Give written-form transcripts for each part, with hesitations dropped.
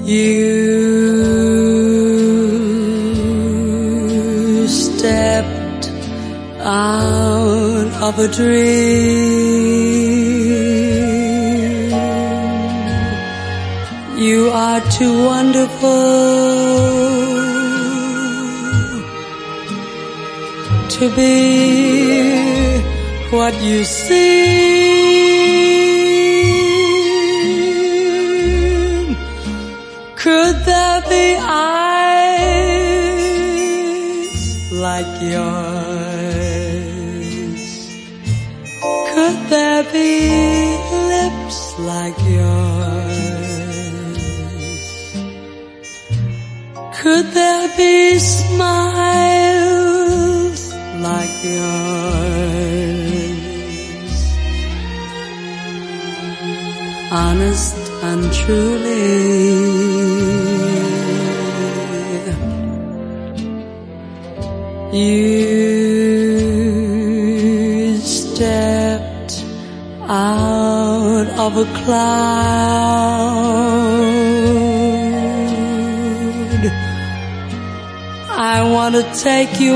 You stepped out of a dream. You are too wonderful to be what you seem. Could there be eyes like yours? Could there be lips like yours? Could there be smiles like yours? Honest and truly, you stepped out of a cloud. I want to take you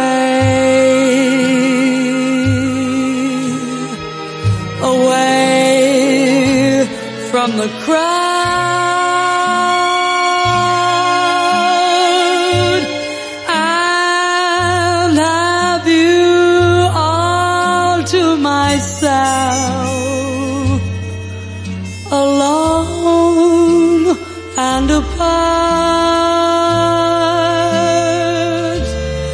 away from the crowd, and have you all to myself, alone and apart,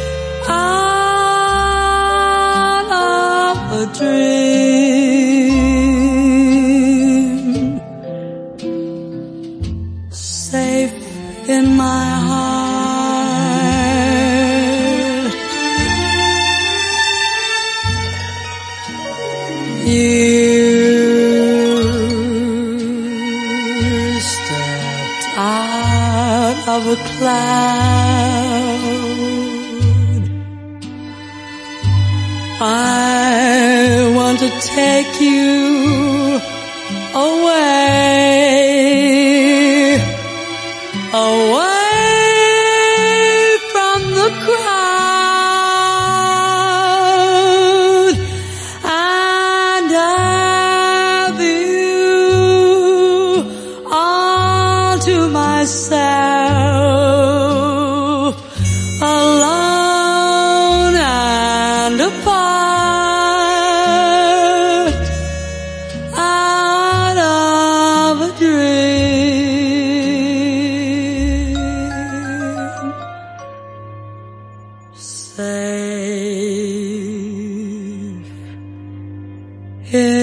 out of a dream, safe in my heart. You stepped out of a cloud. I want to take you away from the crowd, and have you all to myself, alone and apart, out of a dream, safe in